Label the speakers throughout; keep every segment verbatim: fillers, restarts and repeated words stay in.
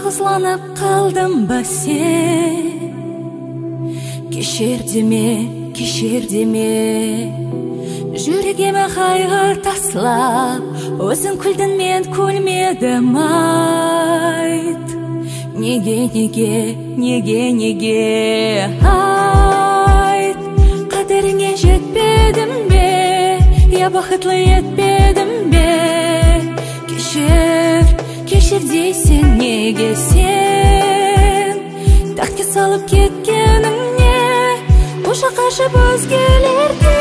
Speaker 1: Жалғызланып қалдым ба сен? Кешір деме, кешір деме. Жүрегіме қайғы таслап, өзің күлдің мен күлмедім айт. Неге, неге, неге, неге айт. Қадіріңе жетпедім бе, я бақытлы етпедім бе? Кешір, кешір дейсің неге сен? Тәтке салып кеткеніңе, қоша қашып өзгелерге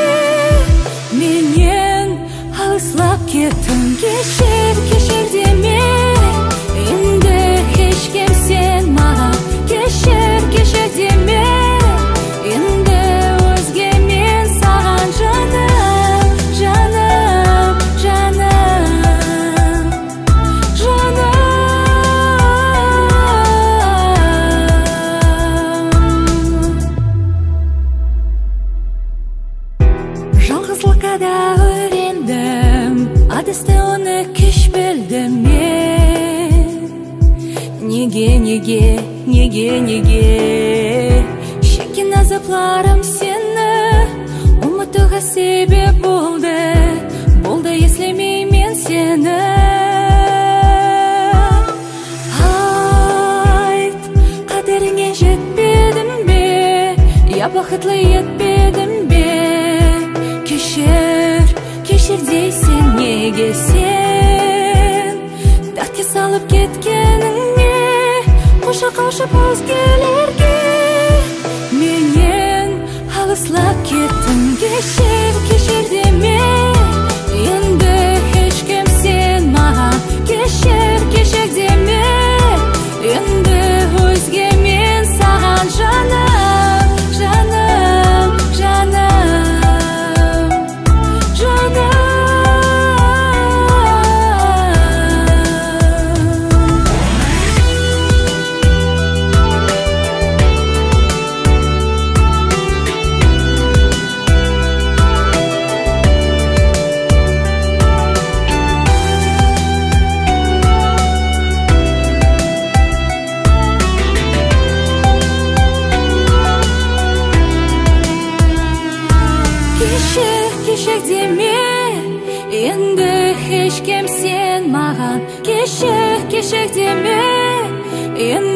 Speaker 1: менен алыслап кеттің. Кешір, кешір деме, енді ешкім сен маған. Кешір, кешір деме, енді өзге мен саған. Жаным, жаным, жаным, жаным. Жалғыздыққа да үйрендім, адасты оны кеш білдім мен. Неге, неге, неге, неге шеккен азапларым сені ұмытуға себеп болды. Болды естілмей мен сені. Айт, қадіріңе жетпедім бе, я бақытлы етпедім бе? Кешір, кешір дейсің неге сен? Дәтке салып кеткеніңе, қоша қашып өзгелерге менен алыслап кеттің. Кешір, кешір деме, енді ешкім сен маған. Кешір, кешір деме, енді өзге мен саған. Жаным, жаным, жаным, жаным. Кешір, кешір деме, енді ешкім сен маған. Кешір, кешір деме, енді